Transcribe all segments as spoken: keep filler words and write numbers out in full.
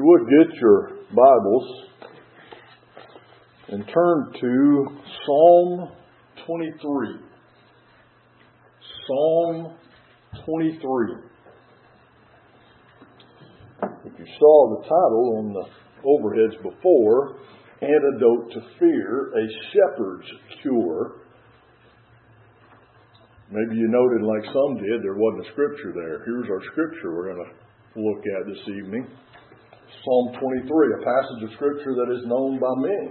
would get your Bibles and turn to Psalm twenty-three. Psalm twenty-three. If you saw the title on the overheads before, Antidote to Fear, a Shepherd's Cure. Maybe you noted, like some did, there wasn't a scripture there. Here's our scripture we're going to look at this evening. Psalm twenty-three, a passage of scripture that is known by many.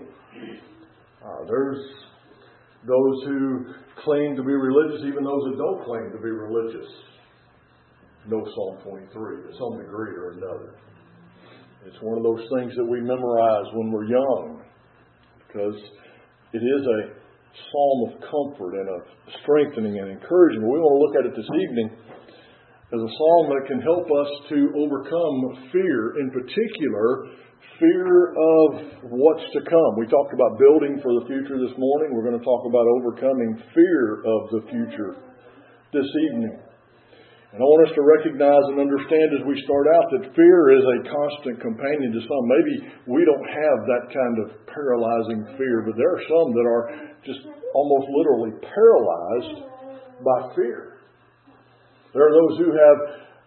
Uh, there's those who claim to be religious, even those who don't claim to be religious, know Psalm twenty-three to some degree or another. It's one of those things that we memorize when we're young, because it is a psalm of comfort and of strengthening and encouragement. We want to look at it this evening as a psalm that can help us to overcome fear, in particular, fear of what's to come. We talked about building for the future this morning. We're going to talk about overcoming fear of the future this evening. And I want us to recognize and understand as we start out that fear is a constant companion to some. Maybe we don't have that kind of paralyzing fear, but there are some that are just almost literally paralyzed by fear. There are those who have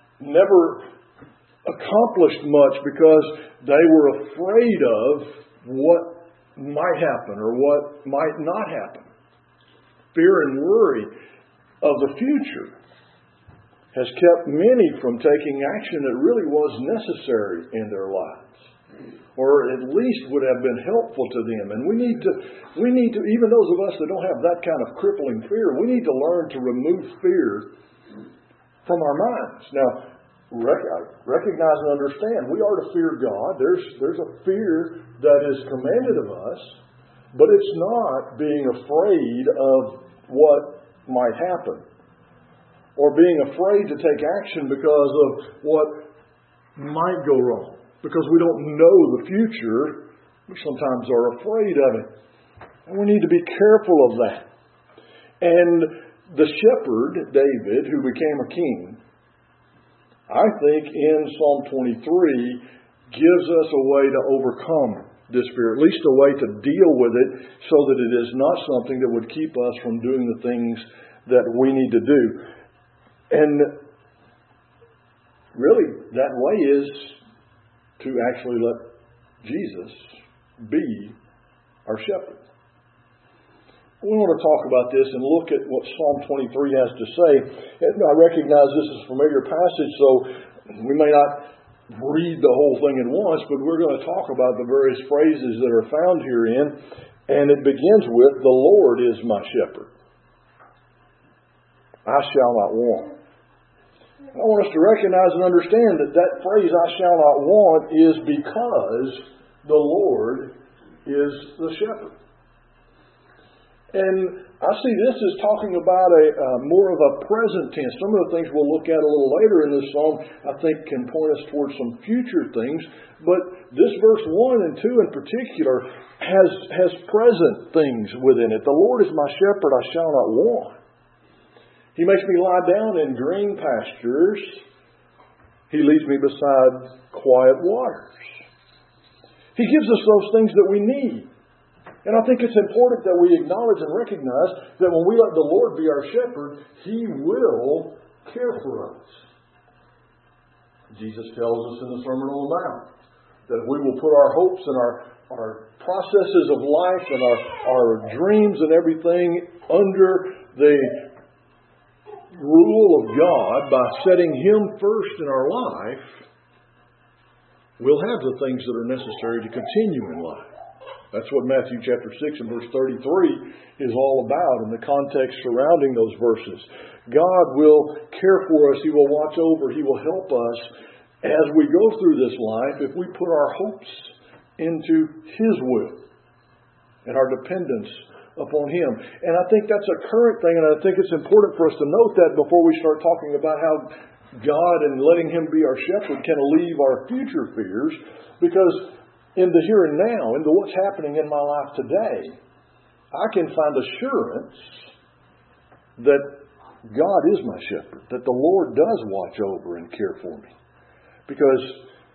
never accomplished much because they were afraid of what might happen or what might not happen. Fear and worry of the future has kept many from taking action that really was necessary in their lives, or at least would have been helpful to them. And we need to, we need to, even those of us that don't have that kind of crippling fear, we need to learn to remove fear from our minds. Now, rec- recognize and understand, we are to fear God. There's, there's a fear that is commanded of us, but it's not being afraid of what might happen, or being afraid to take action because of what might go wrong. Because we don't know the future, we sometimes are afraid of it. And we need to be careful of that. And the shepherd, David, who became a king, I think in Psalm twenty-three gives us a way to overcome this fear, at least a way to deal with it so that it is not something that would keep us from doing the things that we need to do. And really, that way is to actually let Jesus be our shepherd. We want to talk about this and look at what Psalm twenty-three has to say. And I recognize this is a familiar passage, so we may not read the whole thing at once, but we're going to talk about the various phrases that are found herein. And it begins with, "The Lord is my shepherd. I shall not want." I want us to recognize and understand that that phrase, "I shall not want," is because the Lord is the shepherd. And I see this as talking about a uh, more of a present tense. Some of the things we'll look at a little later in this psalm, I think, can point us towards some future things. But this verse one and two in particular has, has present things within it. "The Lord is my shepherd, I shall not want. He makes me lie down in green pastures. He leads me beside quiet waters." He gives us those things that we need. And I think it's important that we acknowledge and recognize that when we let the Lord be our shepherd, He will care for us. Jesus tells us in the Sermon on the Mount that we will put our hopes and our, our processes of life and our, our dreams and everything under the rule of God by setting Him first in our life, we'll have the things that are necessary to continue in life. That's what Matthew chapter six and verse thirty-three is all about in the context surrounding those verses. God will care for us. He will watch over. He will help us as we go through this life if we put our hopes into His will and our dependence upon Him. And I think that's a current thing, and I think it's important for us to note that before we start talking about how God and letting Him be our shepherd can alleviate our future fears, because in the here and now, into what's happening in my life today, I can find assurance that God is my shepherd, that the Lord does watch over and care for me. Because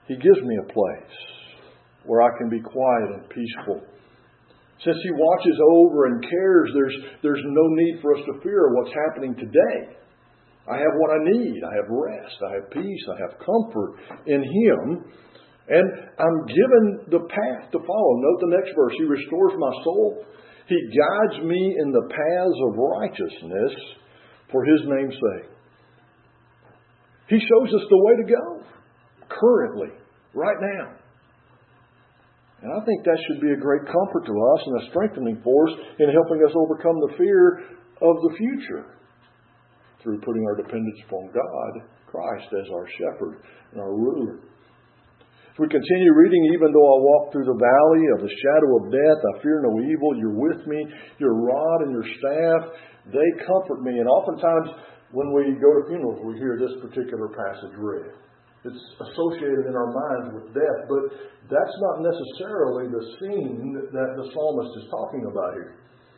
He gives me a place where I can be quiet and peaceful. Since He watches over and cares, there's, there's no need for us to fear what's happening today. I have what I need. I have rest. I have peace. I have comfort in Him. And I'm given the path to follow. Note the next verse. He restores my soul. He guides me in the paths of righteousness for His name's sake. He shows us the way to go. Currently. Right now. And I think that should be a great comfort to us and a strengthening force in helping us overcome the fear of the future through putting our dependence upon God, Christ, as our shepherd and our ruler. As we continue reading, even though I walk through the valley of the shadow of death, I fear no evil. You're with me. Your rod and your staff, they comfort me. And oftentimes when we go to funerals, we hear this particular passage read. It's associated in our minds with death, but that's not necessarily the scene that the psalmist is talking about here.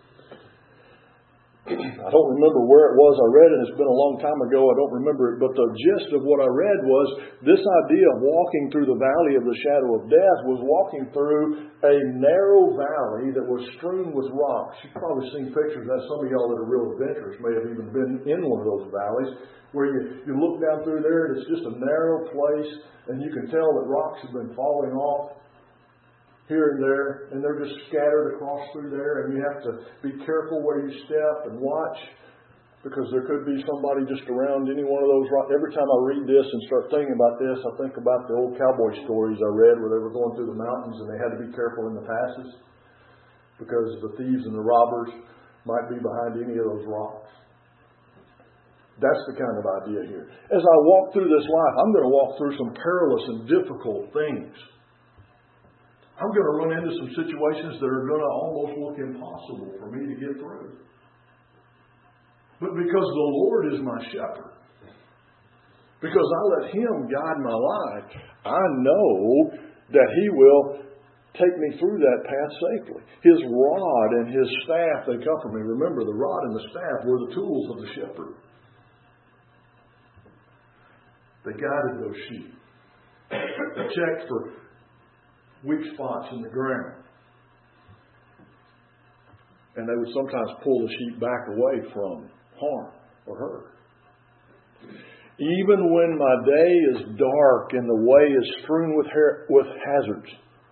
I don't remember where it was I read it. It's been a long time ago. I don't remember it. But the gist of what I read was this idea of walking through the valley of the shadow of death was walking through a narrow valley that was strewn with rocks. You've probably seen pictures of that. Some of y'all that are real adventurous may have even been in one of those valleys where you, you look down through there and it's just a narrow place and you can tell that rocks have been falling off here and there, and they're just scattered across through there, and you have to be careful where you step and watch, because there could be somebody just around any one of those rocks. Every time I read this and start thinking about this, I think about the old cowboy stories I read where they were going through the mountains and they had to be careful in the passes because the thieves and the robbers might be behind any of those rocks. That's the kind of idea here. As I walk through this life, I'm going to walk through some perilous and difficult things. I'm going to run into some situations that are going to almost look impossible for me to get through. But because the Lord is my shepherd, because I let Him guide my life, I know that He will take me through that path safely. His rod and His staff, they comfort me. Remember, the rod and the staff were the tools of the shepherd. They guided those sheep. They checked for weak spots in the ground. And they would sometimes pull the sheep back away from harm or hurt. Even when my day is dark and the way is strewn with, ha- with hazards,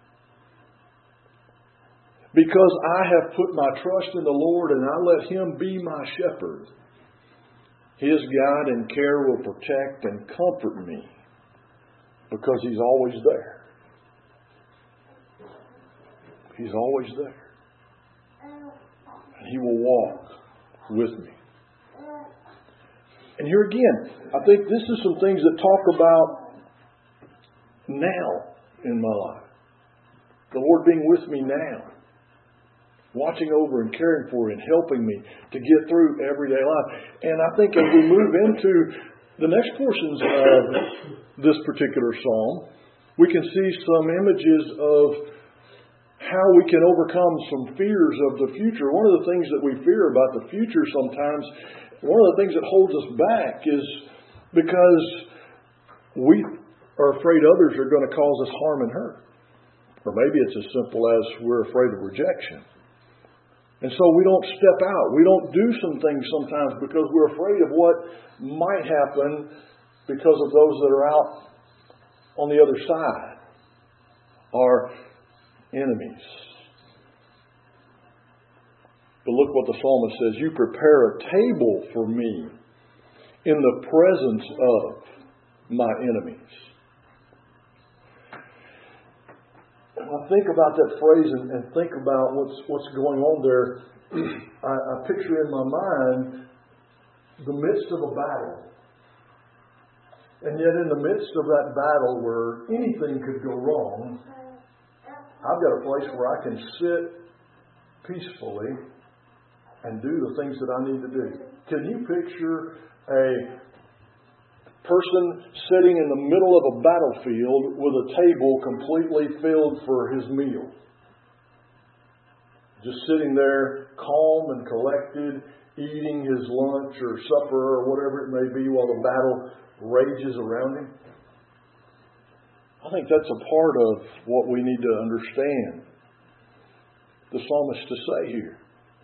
because I have put my trust in the Lord and I let Him be my shepherd, His guide and care will protect and comfort me because He's always there. He's always there. And He will walk with me. And here again, I think this is some things that talk about now in my life. The Lord being with me now. Watching over and caring for and helping me to get through everyday life. And I think as we move into the next portions of this particular psalm, we can see some images of how we can overcome some fears of the future. One of the things that we fear about the future sometimes, one of the things that holds us back is because we are afraid others are going to cause us harm and hurt. Or maybe it's as simple as we're afraid of rejection. And so we don't step out. We don't do some things sometimes because we're afraid of what might happen because of those that are out on the other side. Our enemies. But look what the psalmist says. You prepare a table for me in the presence of my enemies. I think about that phrase and, and think about what's what's going on there. I, I picture in my mind the midst of a battle. And yet in the midst of that battle where anything could go wrong, I've got a place where I can sit peacefully and do the things that I need to do. Can you picture a person sitting in the middle of a battlefield with a table completely filled for his meal? Just sitting there calm and collected, eating his lunch or supper or whatever it may be while the battle rages around him. I think that's a part of what we need to understand the psalmist to say here.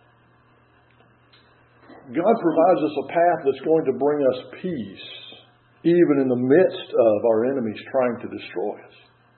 God provides us a path that's going to bring us peace, even in the midst of our enemies trying to destroy us.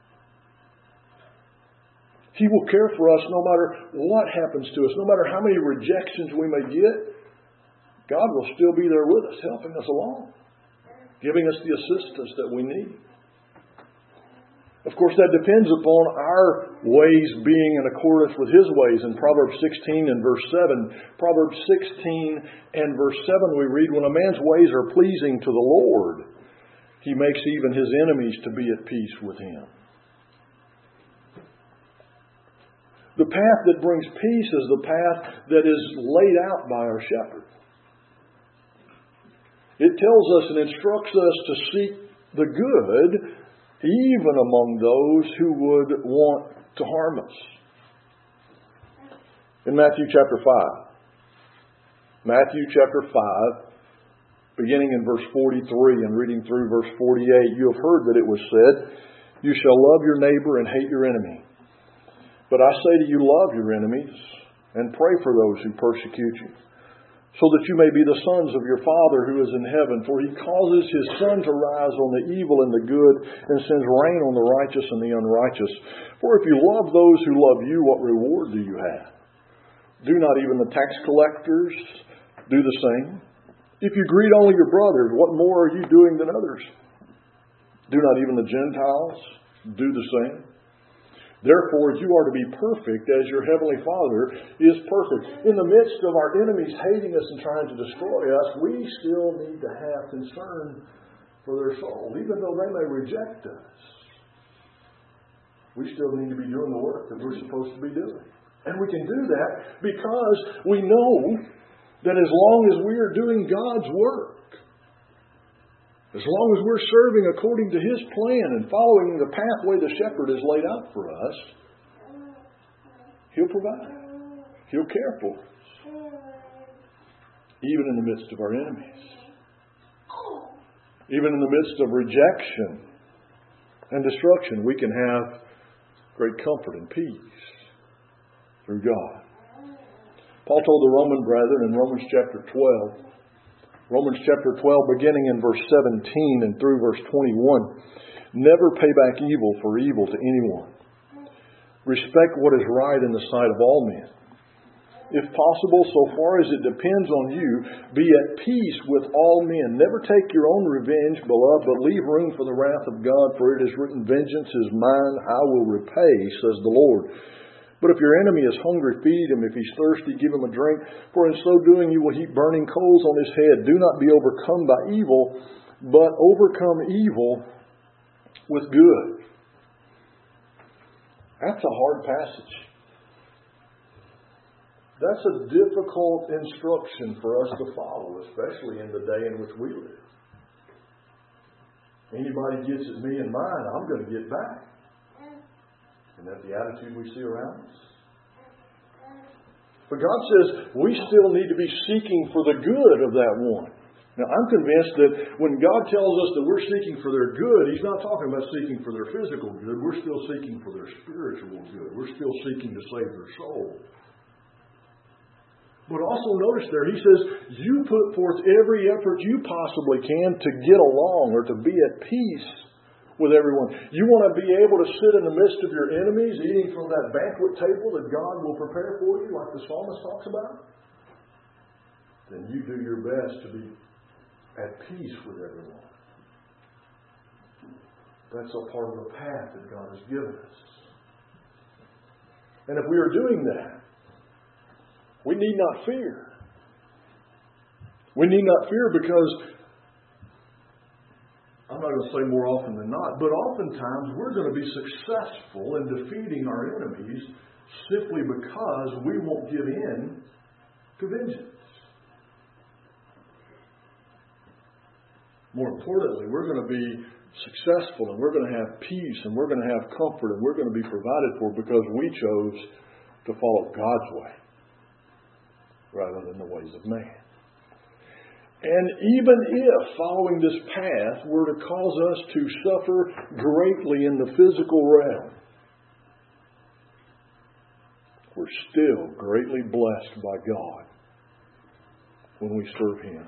He will care for us no matter what happens to us, no matter how many rejections we may get. God will still be there with us, helping us along, giving us the assistance that we need. Of course, that depends upon our ways being in accordance with His ways. In Proverbs sixteen and verse seven, Proverbs sixteen and verse seven we read, when a man's ways are pleasing to the Lord, He makes even his enemies to be at peace with him. The path that brings peace is the path that is laid out by our shepherd. It tells us and instructs us to seek the good even among those who would want to harm us. In Matthew chapter five, Matthew chapter five, beginning in verse forty-three and reading through verse forty-eight, you have heard that it was said, you shall love your neighbor and hate your enemy. But I say to you, love your enemies and pray for those who persecute you, so that you may be the sons of your Father who is in heaven. For He causes His sun to rise on the evil and the good, and sends rain on the righteous and the unrighteous. For if you love those who love you, what reward do you have? Do not even the tax collectors do the same? If you greet only your brothers, what more are you doing than others? Do not even the Gentiles do the same? Therefore, you are to be perfect as your Heavenly Father is perfect. In the midst of our enemies hating us and trying to destroy us, we still need to have concern for their soul. Even though they may reject us, we still need to be doing the work that we're supposed to be doing. And we can do that because we know that as long as we are doing God's work, as long as we're serving according to His plan and following the pathway the shepherd has laid out for us, He'll provide. He'll care for us. Even in the midst of our enemies. Even in the midst of rejection and destruction, we can have great comfort and peace through God. Paul told the Roman brethren in Romans chapter twelve, Romans chapter twelve, beginning in verse seventeen and through verse twenty-one, never pay back evil for evil to anyone. Respect what is right in the sight of all men. If possible, so far as it depends on you, be at peace with all men. Never take your own revenge, beloved, but leave room for the wrath of God, for it is written, vengeance is mine, I will repay, says the Lord. But if your enemy is hungry, feed him. If he's thirsty, give him a drink. For in so doing, you will heap burning coals on his head. Do not be overcome by evil, but overcome evil with good. That's a hard passage. That's a difficult instruction for us to follow, especially in the day in which we live. Anybody gets at me and mine, I'm going to get back. Isn't that the attitude we see around us? But God says we still need to be seeking for the good of that one. Now, I'm convinced that when God tells us that we're seeking for their good, He's not talking about seeking for their physical good. We're still seeking for their spiritual good. We're still seeking to save their soul. But also notice there, He says, you put forth every effort you possibly can to get along or to be at peace with everyone. You want to be able to sit in the midst of your enemies, eating from that banquet table that God will prepare for you, like the psalmist talks about? Then you do your best to be at peace with everyone. That's a part of the path that God has given us. And if we are doing that, we need not fear. We need not fear because I'm not going to say more often than not, but oftentimes we're going to be successful in defeating our enemies simply because we won't give in to vengeance. More importantly, we're going to be successful and we're going to have peace and we're going to have comfort and we're going to be provided for because we chose to follow God's way rather than the ways of man. And even if following this path were to cause us to suffer greatly in the physical realm, we're still greatly blessed by God when we serve Him.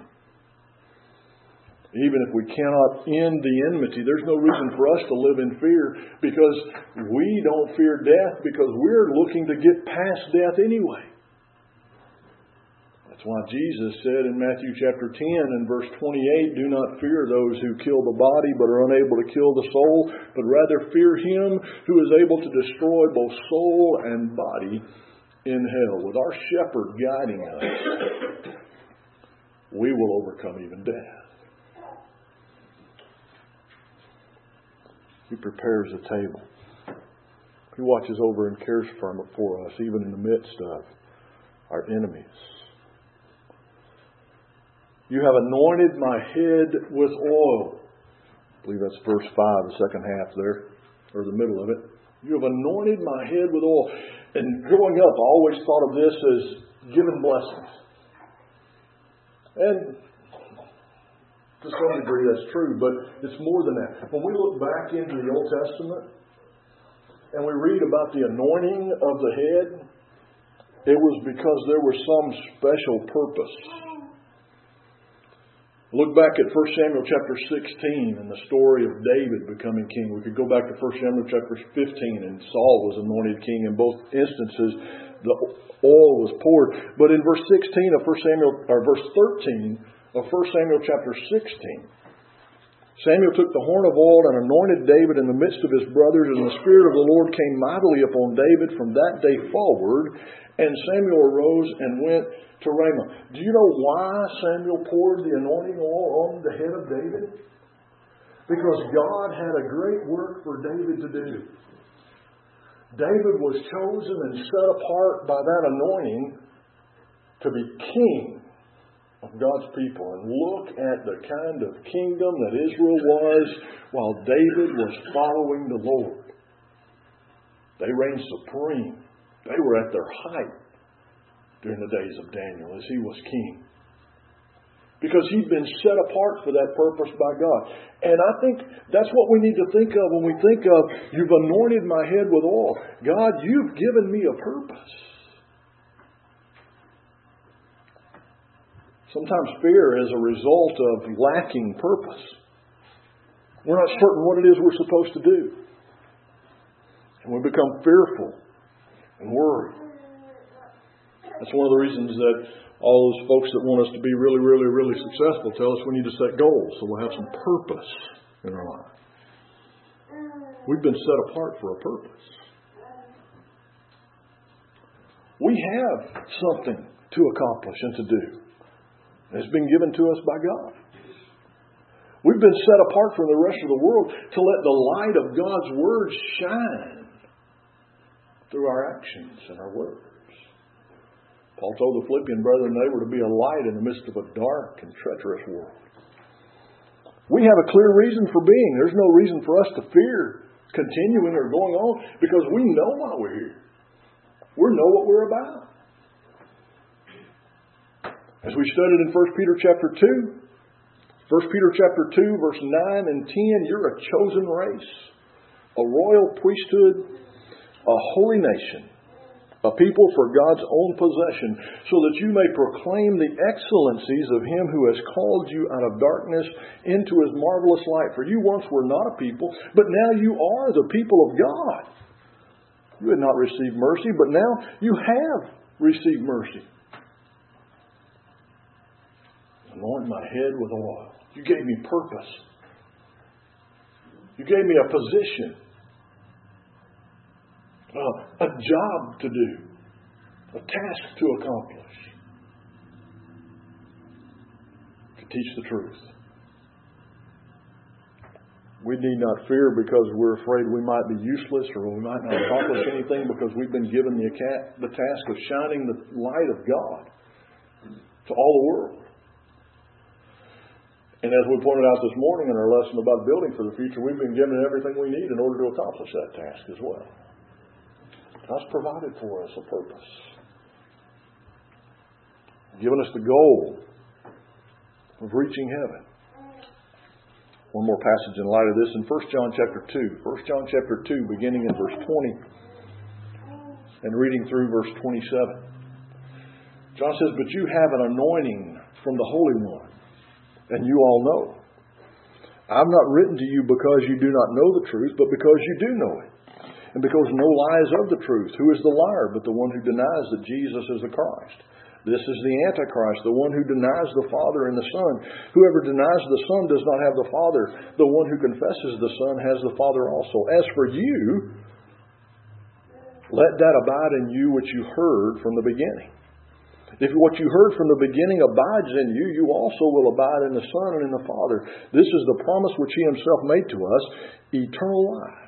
Even if we cannot end the enmity, there's no reason for us to live in fear, because we don't fear death because we're looking to get past death anyway. That's why Jesus said in Matthew chapter ten and verse twenty-eight, "Do not fear those who kill the body but are unable to kill the soul, but rather fear Him who is able to destroy both soul and body in hell." With our shepherd guiding us, we will overcome even death. He prepares a table. He watches over and cares for us, even in the midst of our enemies. "You have anointed my head with oil." I believe that's verse five, the second half there, or the middle of it. "You have anointed my head with oil." And growing up, I always thought of this as giving blessings. And to some degree that's true, but it's more than that. When we look back into the Old Testament and we read about the anointing of the head, it was because there was some special purpose. Look back at First Samuel chapter sixteen and the story of David becoming king. We could go back to First Samuel chapter fifteen and Saul was anointed king. In both instances, the oil was poured. But in verse sixteen of First Samuel, or verse thirteen of First Samuel chapter sixteen, Samuel took the horn of oil and anointed David in the midst of his brothers, and the Spirit of the Lord came mightily upon David from that day forward. And Samuel arose and went to Ramah. Do you know why Samuel poured the anointing oil on the head of David? Because God had a great work for David to do. David was chosen and set apart by that anointing to be king of God's people. And look at the kind of kingdom that Israel was while David was following the Lord. They reigned supreme. They were at their height during the days of Daniel as he was king. Because he'd been set apart for that purpose by God. And I think that's what we need to think of when we think of, "You've anointed my head with oil." God, you've given me a purpose. Sometimes fear is a result of lacking purpose. We're not certain what it is we're supposed to do. And we become fearful and worry. That's one of the reasons that all those folks that want us to be really, really, really successful tell us we need to set goals so we'll have some purpose in our life. We've been set apart for a purpose. We have something to accomplish and to do. It's been given to us by God. We've been set apart from the rest of the world to let the light of God's Word shine through our actions and our words. Paul told the Philippian brethren they were to be a light in the midst of a dark and treacherous world. We have a clear reason for being. There's no reason for us to fear continuing or going on because we know why we're here. We know what we're about. As we studied in First Peter chapter two, First Peter chapter two, verse nine and ten, you're a chosen race, a royal priesthood, a holy nation, a people for God's own possession, so that you may proclaim the excellencies of Him who has called you out of darkness into His marvelous light. For you once were not a people, but now you are the people of God. You had not received mercy, but now you have received mercy. Anoint my head with oil. You gave me purpose. You gave me a position. Uh, a job to do. A task to accomplish. To teach the truth. We need not fear because we're afraid we might be useless or we might not accomplish anything, because we've been given the, the task of shining the light of God to all the world. And as we pointed out this morning in our lesson about building for the future, we've been given everything we need in order to accomplish that task as well. God's provided for us a purpose. Given us the goal of reaching heaven. One more passage in light of this in First John chapter two. First John chapter two, beginning in verse twenty and reading through verse twenty-seven. John says, "But you have an anointing from the Holy One, and you all know. I've not written to you because you do not know the truth, but because you do know it. And because no lie is of the truth. Who is the liar but the one who denies that Jesus is the Christ? This is the Antichrist, the one who denies the Father and the Son. Whoever denies the Son does not have the Father. The one who confesses the Son has the Father also. As for you, let that abide in you which you heard from the beginning. If what you heard from the beginning abides in you, you also will abide in the Son and in the Father. This is the promise which He Himself made to us, eternal life.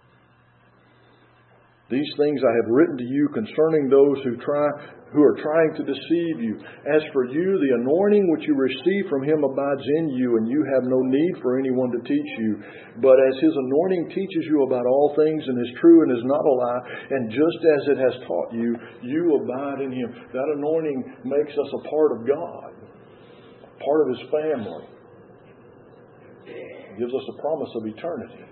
These things I have written to you concerning those who try, who are trying to deceive you. As for you, the anointing which you receive from Him abides in you, and you have no need for anyone to teach you. But as His anointing teaches you about all things and is true and is not a lie, and just as it has taught you, you abide in Him." That anointing makes us a part of God, part of His family. It gives us a promise of eternity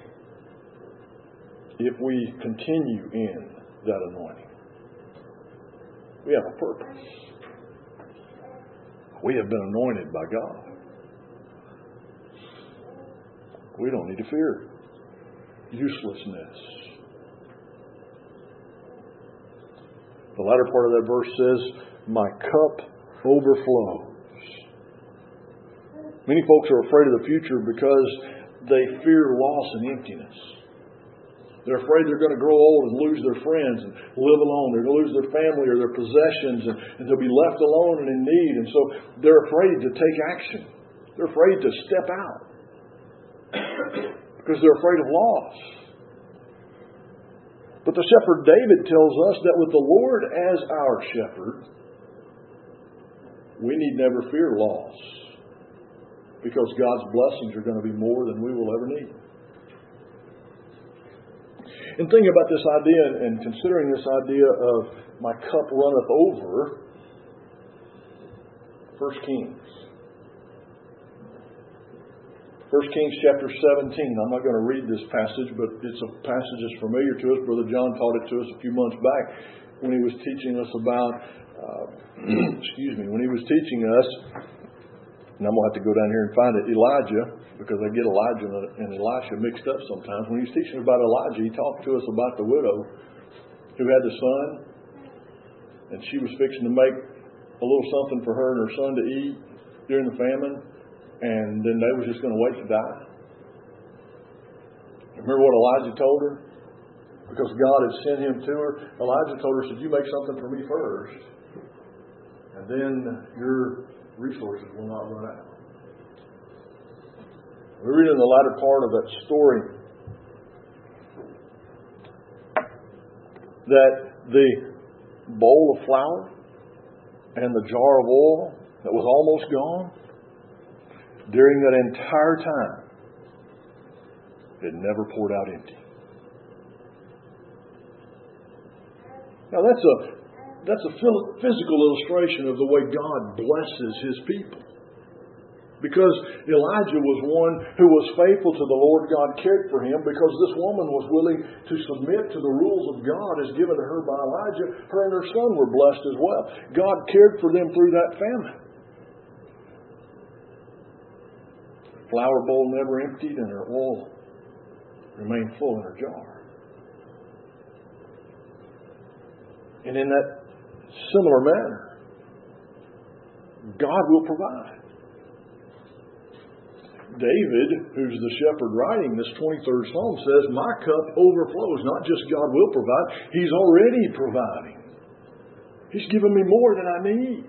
if we continue in that anointing. We have a purpose. We have been anointed by God. We don't need to fear uselessness. The latter part of that verse says, "My cup overflows." Many folks are afraid of the future because they fear loss and emptiness. They're afraid they're going to grow old and lose their friends and live alone. They're going to lose their family or their possessions, and, and they'll be left alone and in need. And so they're afraid to take action. They're afraid to step out because they're afraid of loss. But the shepherd David tells us that with the Lord as our shepherd, we need never fear loss because God's blessings are going to be more than we will ever need. And thinking about this idea and considering this idea of my cup runneth over, First Kings. First Kings chapter seventeen. I'm not going to read this passage, but it's a passage that's familiar to us. Brother John taught it to us a few months back when he was teaching us about, uh, excuse me, when he was teaching us, and I'm going to have to go down here and find it, Elijah, because I get Elijah and Elisha mixed up sometimes. When he was teaching about Elijah, he talked to us about the widow who had the son, and she was fixing to make a little something for her and her son to eat during the famine, and then they was just going to wait to die. Remember what Elijah told her? Because God had sent him to her, Elijah told her, said, "You make something for me first, and then your resources will not run out." We read in the latter part of that story that the bowl of flour and the jar of oil that was almost gone, during that entire time, it never poured out empty. Now that's a that's a physical illustration of the way God blesses His people. Because Elijah was one who was faithful to the Lord. God cared for him because this woman was willing to submit to the rules of God as given to her by Elijah. Her and her son were blessed as well. God cared for them through that famine. The flour bowl never emptied and her oil remained full in her jar. And in that similar manner, God will provide. David, who's the shepherd writing this twenty-third Psalm, says, "My cup overflows." Not just God will provide, He's already providing. He's given me more than I need.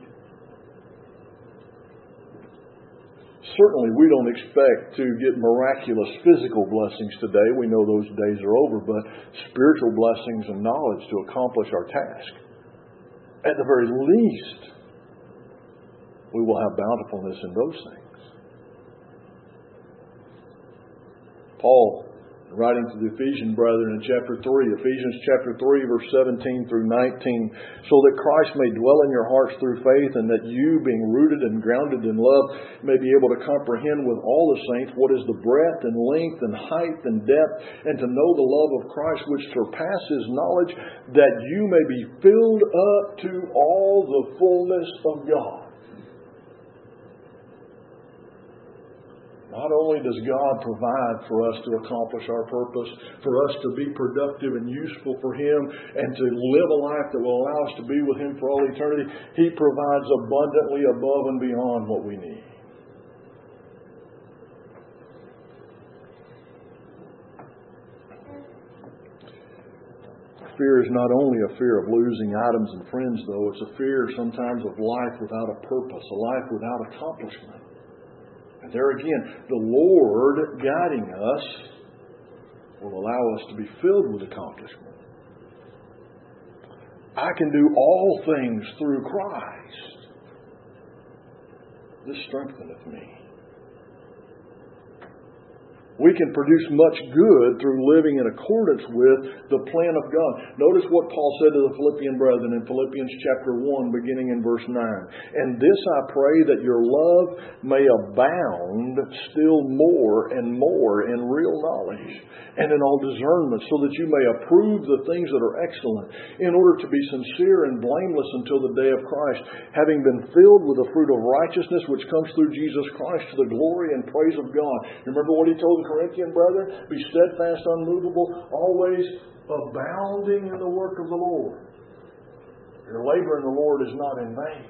Certainly, we don't expect to get miraculous physical blessings today. We know those days are over, but spiritual blessings and knowledge to accomplish our task. At the very least, we will have bountifulness in those things. Paul, writing to the Ephesian brethren in chapter three, Ephesians chapter three, verse seventeen through nineteen, so that Christ may dwell in your hearts through faith, and that you, being rooted and grounded in love, may be able to comprehend with all the saints what is the breadth and length and height and depth, and to know the love of Christ which surpasses knowledge, that you may be filled up to all the fullness of God. Not only does God provide for us to accomplish our purpose, for us to be productive and useful for Him, and to live a life that will allow us to be with Him for all eternity, He provides abundantly above and beyond what we need. Fear is not only a fear of losing items and friends, though. It's a fear sometimes of life without a purpose, a life without accomplishment. And there again, the Lord guiding us will allow us to be filled with accomplishment. I can do all things through Christ. This strengtheneth me. We can produce much good through living in accordance with the plan of God. Notice what Paul said to the Philippian brethren in Philippians chapter one, beginning in verse nine. And this I pray, that your love may abound still more and more in real knowledge and in all discernment, so that you may approve the things that are excellent, in order to be sincere and blameless until the day of Christ, having been filled with the fruit of righteousness which comes through Jesus Christ, to the glory and praise of God. Remember what he told the Corinthian brethren? Be steadfast, unmovable, always abounding in the work of the Lord. Your labor in the Lord is not in vain.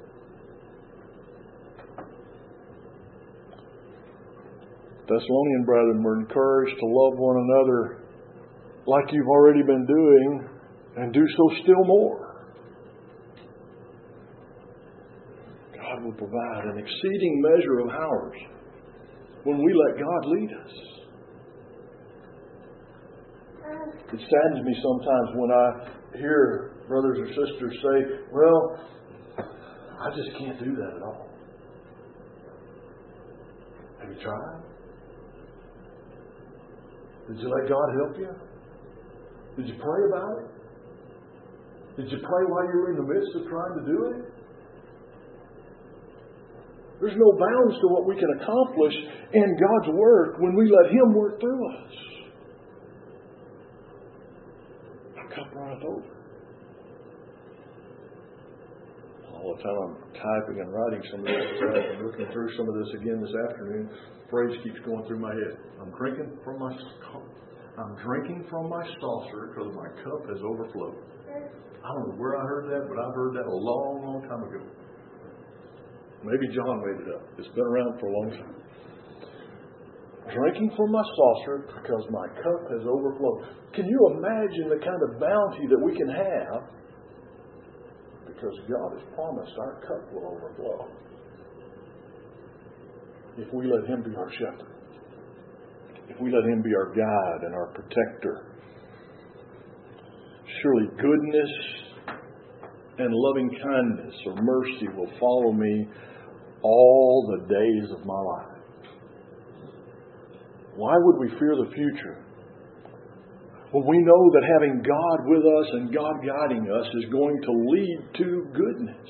Thessalonian brethren were encouraged to love one another like you've already been doing, and do so still more. God will provide an exceeding measure of ours when we let God lead us. It saddens me sometimes when I hear brothers or sisters say, well, I just can't do that at all. Have you tried? Did you let God help you? Did you pray about it? Did you pray while you were in the midst of trying to do it? There's no bounds to what we can accomplish in God's work when we let Him work through us. Our cup runneth over. All the time I'm typing and writing some of this, I'm looking through some of this again this afternoon. Phrase keeps going through my head. I'm drinking from my I'm drinking from my saucer because my cup has overflowed. I don't know where I heard that, but I heard that a long, long time ago. Maybe John made it up. It's been around for a long time. Drinking from my saucer because my cup has overflowed. Can you imagine the kind of bounty that we can have? Because God has promised our cup will overflow if we let Him be our shepherd. If we let Him be our guide and our protector. Surely goodness and loving kindness or mercy will follow me all the days of my life. Why would we fear the future? Well, we know that having God with us and God guiding us is going to lead to goodness.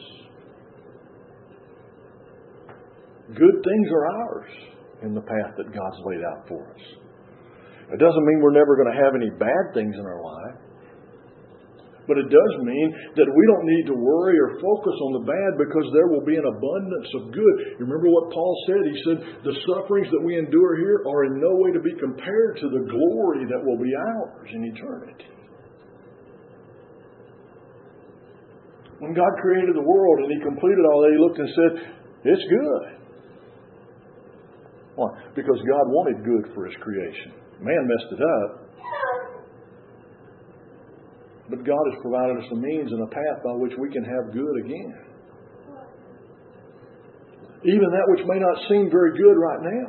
Good things are ours in the path that God's laid out for us. It doesn't mean we're never going to have any bad things in our life. But it does mean that we don't need to worry or focus on the bad, because there will be an abundance of good. You remember what Paul said? He said, the sufferings that we endure here are in no way to be compared to the glory that will be ours in eternity. When God created the world and He completed all that, He looked and said, it's good. Why? Because God wanted good for His creation. Man messed it up. But God has provided us a means and a path by which we can have good again. Even that which may not seem very good right now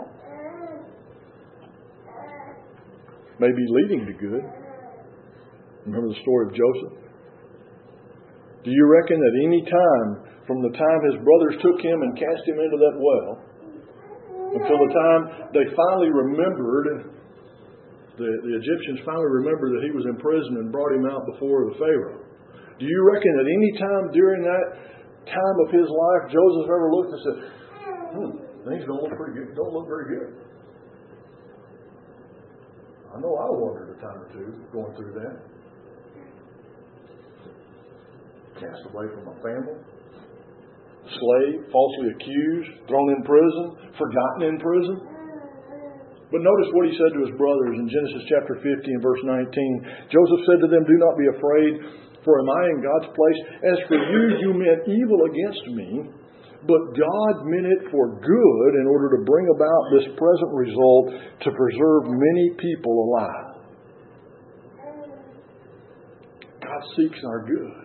may be leading to good. Remember the story of Joseph? Do you reckon that any time from the time his brothers took him and cast him into that well until the time they finally remembered the, the Egyptians finally remembered that he was in prison and brought him out before the Pharaoh. Do you reckon at any time during that time of his life, Joseph ever looked and said, hmm, things don't look pretty good, don't look very good? I know I wondered a time or two going through that. Cast away from my family, slave, falsely accused, thrown in prison, forgotten in prison. But notice what he said to his brothers in Genesis chapter fifty and verse nineteen. Joseph said to them, "Do not be afraid, for am I in God's place? As for you, you meant evil against me, but God meant it for good in order to bring about this present result to preserve many people alive." God seeks our good.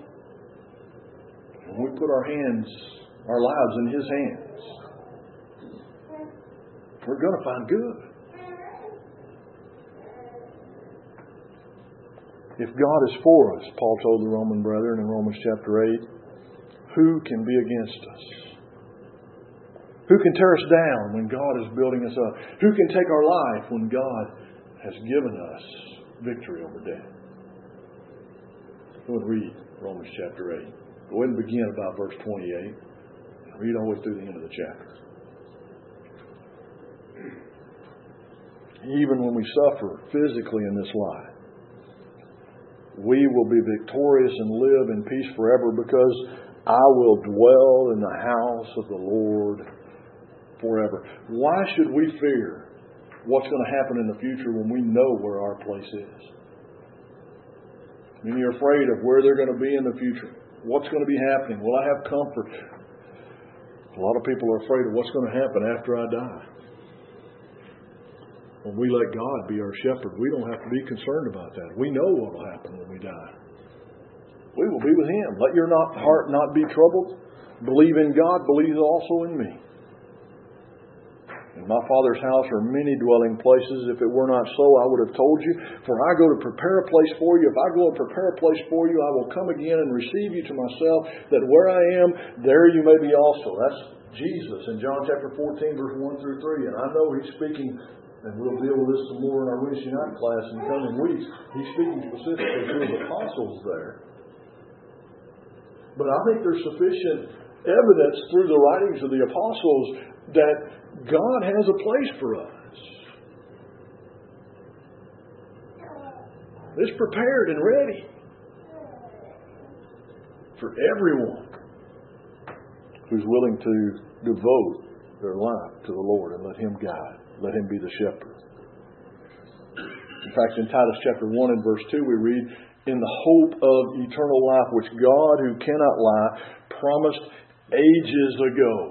When we put our hands, our lives in His hands, we're going to find good. If God is for us, Paul told the Roman brethren in Romans chapter eight, who can be against us? Who can tear us down when God is building us up? Who can take our life when God has given us victory over death? Go and read Romans chapter eight. Go ahead and begin about verse twenty-eight. And read all the way through the end of the chapter. Even when we suffer physically in this life, we will be victorious and live in peace forever, because I will dwell in the house of the Lord forever. Why should we fear what's going to happen in the future when we know where our place is? Many are afraid of where they're going to be in the future. What's going to be happening? Will I have comfort? A lot of people are afraid of what's going to happen after I die. When we let God be our shepherd, we don't have to be concerned about that. We know what will happen when we die. We will be with Him. Let your not, heart not be troubled. Believe in God. Believe also in me. In my Father's house are many dwelling places. If it were not so, I would have told you. For I go to prepare a place for you. If I go and prepare a place for you, I will come again and receive you to myself, that where I am, there you may be also. That's Jesus in John chapter fourteen, verse one through three. And I know He's speaking, and we'll deal with this some more in our Wednesday night class in the coming weeks. He's speaking specifically to His apostles there. But I think there's sufficient evidence through the writings of the apostles that God has a place for us. It's prepared and ready for everyone who's willing to devote their life to the Lord and let Him guide. Let Him be the shepherd. In fact, in Titus chapter one and verse two, we read, "In the hope of eternal life, which God, who cannot lie, promised ages ago."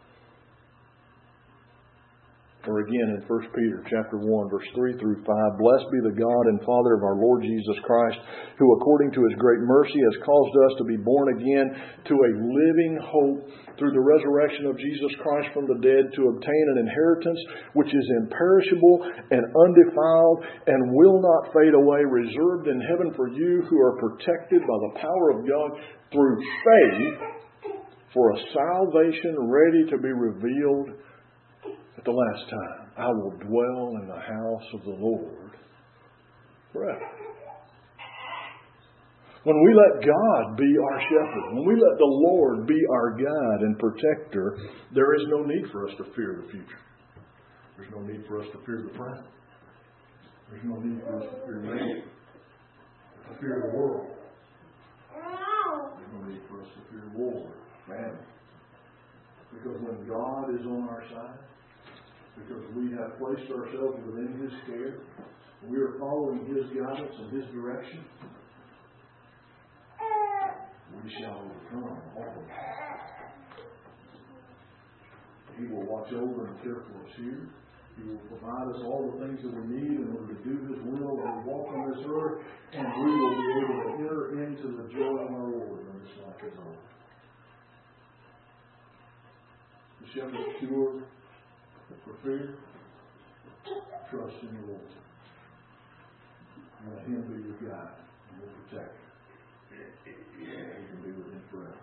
Or again in First Peter chapter one, verse three through five, "Blessed be the God and Father of our Lord Jesus Christ, who according to His great mercy has caused us to be born again to a living hope through the resurrection of Jesus Christ from the dead, to obtain an inheritance which is imperishable and undefiled and will not fade away, reserved in heaven for you who are protected by the power of God through faith for a salvation ready to be revealed at the last time. I will dwell in the house of the Lord forever." When we let God be our shepherd, when we let the Lord be our guide and protector, there is no need for us to fear the future. There's no need for us to fear the present. There's no need for us to fear man, to fear the world. There's no need for us to fear war, famine. Because when God is on our side, because we have placed ourselves within His care, we are following His guidance and His direction, we shall overcome all. He will watch over and care for us here. He will provide us all the things that we need in order to do His will and walk on this earth, and we will be able to enter into the joy of our Lord when this life is over. The shepherd's cure for fear, trust in the Lord. And let Him be your guide and your protector. You can be with Him forever.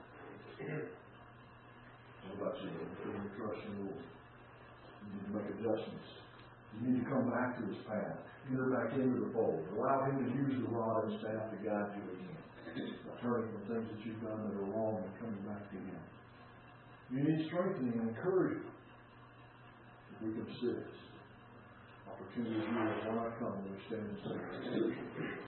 What about you? You can trust in the Lord. You need to make adjustments You need to come back to His path. Enter back into the fold. Allow Him to use the rod and staff to guide you again. Turning from things that you've done that are wrong and coming back to Him. You need strengthening and encouragement. If we can assist. Opportunities will not come when we stand and say.